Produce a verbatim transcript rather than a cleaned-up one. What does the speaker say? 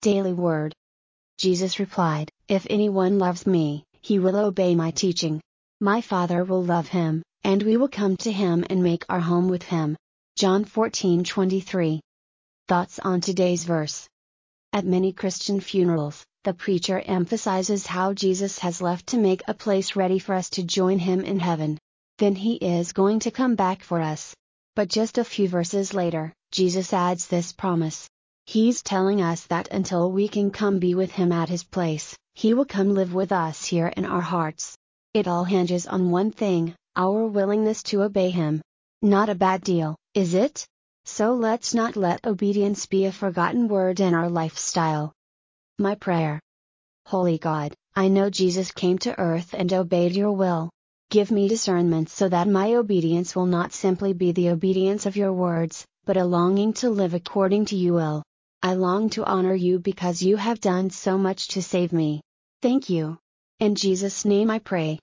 Daily Word. Jesus replied, "If anyone loves me, he will obey my teaching. My Father will love him, and we will come to him and make our home with him." John fourteen twenty-three. Thoughts on today's verse. At many Christian funerals, the preacher emphasizes how Jesus has left to make a place ready for us to join him in heaven. Then he is going to come back for us. But just a few verses later, Jesus adds this promise. He's telling us that until we can come be with him at his place, he will come live with us here in our hearts. It all hinges on one thing, our willingness to obey him. Not a bad deal, is it? So let's not let obedience be a forgotten word in our lifestyle. My prayer. Holy God, I know Jesus came to earth and obeyed your will. Give me discernment so that my obedience will not simply be the obedience of your words, but a longing to live according to your will. I long to honor you because you have done so much to save me. Thank you. In Jesus' name I pray.